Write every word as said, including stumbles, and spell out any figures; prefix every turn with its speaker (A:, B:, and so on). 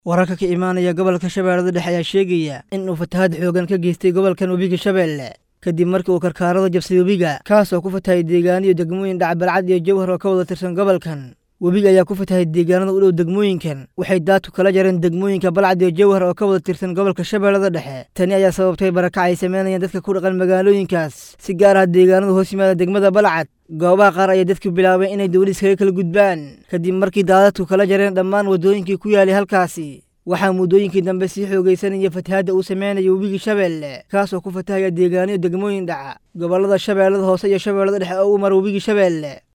A: Wararka ka imaanaya gobolka Shabeellada Dhexe ayaa sheegaya in uu fatahaad xooggan ka geystay gobolkan Webiga Shabeelle kadib markii uu karkarada jabsay webiga kaas oo ku fatahay deegaano iyo degmooyin dhac Balcad iyo Jowhar oo ka wada tirsan gobolkan. Webiga ayaa ku fatahay deegaanada u dhow degmooyinkan waxay daadku kala jareen degmooyinka Balcad iyo Jowhar oo ka wada tirsan gobolka Shabeellada Dhexe. Tani ayaa sababtay barakac ay sameynayaan dadka ku dhaqan magaalooyinkaas si gaar ah deegaanada hoos yimaada degmada Balcad. Goobaha qaar ayaa dadku bilaabeen inay dawlad iskaga kala gudbaan kadib markii daadadku kala jareen dhammaan wadooyinkii ku yaalay halkaasi. Waxaa muddooyinkii dambe sii xoogaysanaya fatahaadda uu sameynayo Webiga Shabeelle kaas oo ku fatahaya deegaano iyo degmooyin dhaca gobollada Shabeellada Hoose iyo Shabeellada Dhexe oo u mara Webiga Shabeelle.